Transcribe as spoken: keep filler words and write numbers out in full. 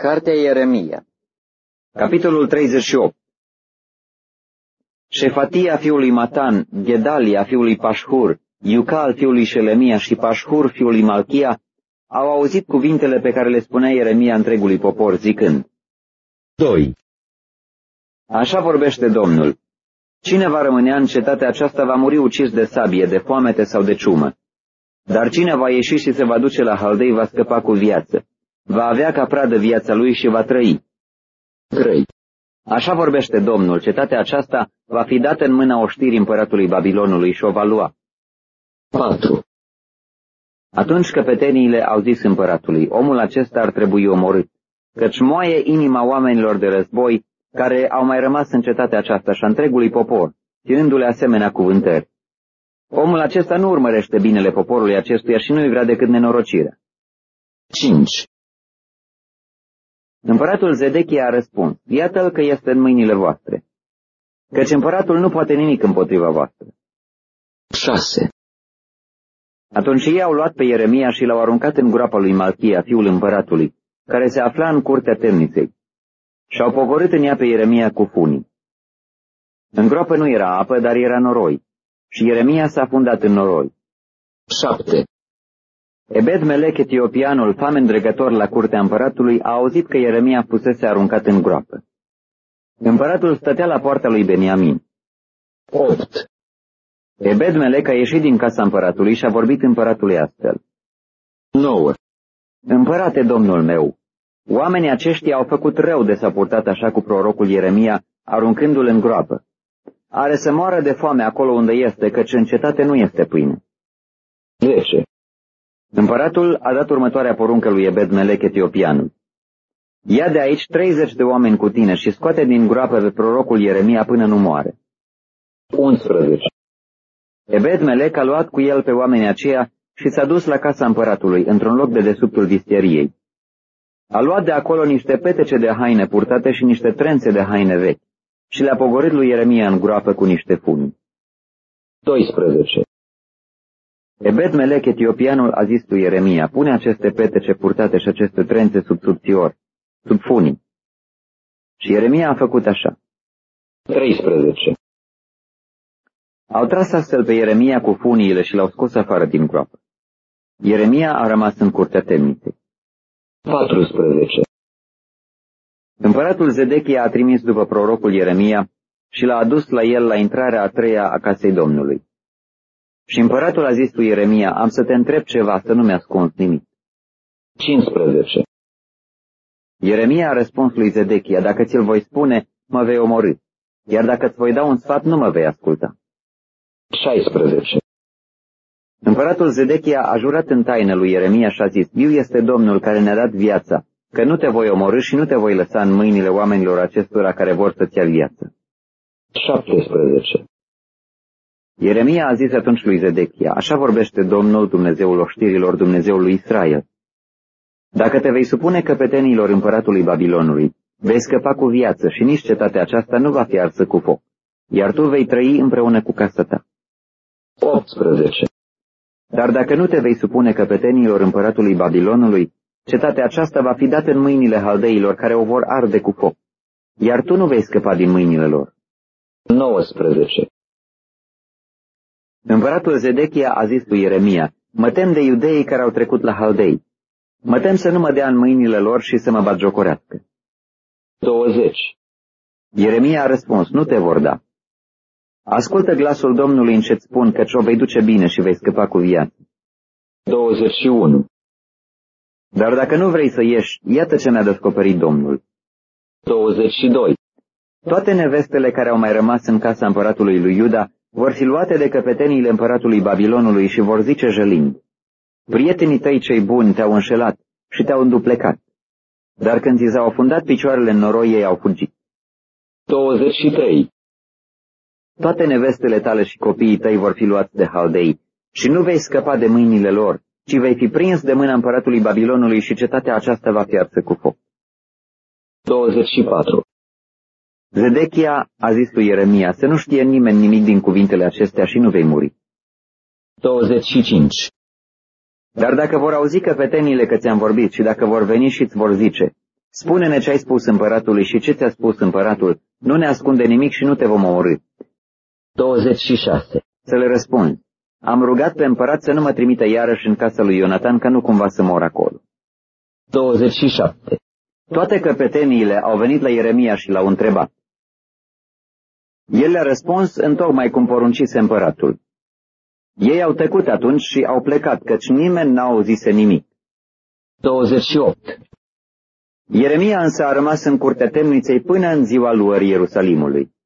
Cartea Ieremia, capitolul treizeci și opt. Șefatia fiului Matan, Gedalia fiului Pașhur, Iucal fiului Șelemia și Pașhur fiului Malchia au auzit cuvintele pe care le spunea Ieremia întregului popor, zicând: doi. Așa vorbește Domnul: cine va rămânea în cetatea aceasta va muri ucis de sabie, de foamete sau de ciumă. Dar cine va ieși și se va duce la Haldei va scăpa cu viață. Va avea ca pradă viața lui și va trăi. trei. Așa vorbește Domnul: cetatea aceasta va fi dată în mâna oștirii împăratului Babilonului și o va lua. patru. Atunci căpeteniile au zis împăratului: omul acesta ar trebui omorât, căci moaie inima oamenilor de război care au mai rămas în cetatea aceasta și a întregului popor, ținându-le asemenea cuvântări. Omul acesta nu urmărește binele poporului acestuia și nu-i vrea decât nenorocirea. cinci. Împăratul Zedechia a răspuns: iată-l că este în mâinile voastre, căci împăratul nu poate nimic împotriva voastră. șase. Atunci ei au luat pe Ieremia și l-au aruncat în groapa lui Malchia, fiul împăratului, care se afla în curtea temniței, și au pogorât în ea pe Ieremia cu funii. În groapă nu era apă, dar era noroi, și Ieremia s-a fundat în noroi. șapte. Ebed-Melech etiopianul, famen dregător la curtea împăratului, a auzit că Ieremia fusese aruncat în groapă. Împăratul stătea la poarta lui Beniamin. opt. Ebed-Melech a ieșit din casa împăratului și a vorbit împăratului astfel: nouă. Împărate, domnul meu, oamenii aceștia au făcut rău de s-a purtat așa cu prorocul Ieremia, aruncându-l în groapă. Are să moară de foame acolo unde este, căci în cetate nu este pâine. zece. Împăratul a dat următoarea poruncă lui Ebed-Melech etiopianul: ia de aici treizeci de oameni cu tine și scoate din groapă pe prorocul Ieremia până nu moare. unsprezece. Ebed-Melech a luat cu el pe oamenii aceia și s-a dus la casa împăratului, într-un loc de dedesubtul vistieriei. A luat de acolo niște petece de haine purtate și niște trențe de haine vechi și le-a pogorât lui Ieremia în groapă cu niște funi. doisprezece. Ebed-Melech etiopianul a zis lui Ieremia: pune aceste petece purtate și aceste trențe sub subțior, sub funii. Și Ieremia a făcut așa. treisprezece. Au tras astfel pe Ieremia cu funiile și l-au scos afară din groapă. Ieremia a rămas în curtea temniței. paisprezece. Împăratul Zedechia a trimis după prorocul Ieremia și l-a adus la el la intrarea a treia a casei Domnului. Și împăratul a zis lui Ieremia: am să te întreb ceva, să nu mi-ascunzi nimic. cincisprezece. Ieremia a răspuns lui Zedechia: dacă ți-l voi spune, mă vei omorî, iar dacă îți voi da un sfat, nu mă vei asculta. șaisprezece. Împăratul Zedechia a jurat în taină lui Ieremia și a zis: viu este Domnul care ne-a dat viața, că nu te voi omorî și nu te voi lăsa în mâinile oamenilor acestora care vor să-ți ia viață. șaptesprezece. Ieremia a zis atunci lui Zedechia: așa vorbește Domnul, Dumnezeul oștirilor, Dumnezeul lui Israel: dacă te vei supune căpetenilor împăratului Babilonului, vei scăpa cu viață și nici cetatea aceasta nu va fi arsă cu foc, iar tu vei trăi împreună cu casa ta. optsprezece. Dar dacă nu te vei supune căpetenilor împăratului Babilonului, cetatea aceasta va fi dată în mâinile haldeilor care o vor arde cu foc, iar tu nu vei scăpa din mâinile lor. nouăsprezece. Împăratul Zedechia a zis lui Ieremia: mă tem de iudeii care au trecut la haldei. Mă tem să nu mă dea în mâinile lor și să mă batjocorească. douăzeci. Ieremia a răspuns: nu te vor da. Ascultă glasul Domnului în ce-ți spun, căci o vei duce bine și vei scăpa cu viață. douăzeci și unu. Dar dacă nu vrei să ieși, iată ce mi-a descoperit Domnul. douăzeci și doi. Toate nevestele care au mai rămas în casa împăratului lui Iuda vor fi luate de căpeteniile împăratului Babilonului și vor zice jălind: prietenii tăi cei buni te-au înșelat și te-au înduplecat. Dar când ți s-au afundat picioarele în noroi, ei au fugit. douăzeci și trei. Toate nevestele tale și copiii tăi vor fi luați de haldei și nu vei scăpa de mâinile lor, ci vei fi prins de mâna împăratului Babilonului și cetatea aceasta va fi arsă cu foc. douăzeci și patru. Zedechia a zis lui Ieremia: să nu știe nimeni nimic din cuvintele acestea și nu vei muri. douăzeci și cinci. Dar dacă vor auzi căpetenile că ți-am vorbit și dacă vor veni și îți vor zice: spune-ne ce ai spus împăratului și ce ți-a spus împăratul, nu ne ascunde nimic și nu te vom omorî. douăzeci și șase. Să le răspunzi, am rugat pe împărat să nu mă trimită iarăși în casa lui Ionatan, ca nu cumva să mor acolo. douăzeci și șapte. Toate căpeteniile au venit la Ieremia și l-au întrebat. El le-a răspuns întocmai cum poruncise împăratul. Ei au tăcut atunci și au plecat, căci nimeni n-a auzise nimic. douăzeci și opt. Ieremia însă a rămas în curtea temniței până în ziua luării Ierusalimului.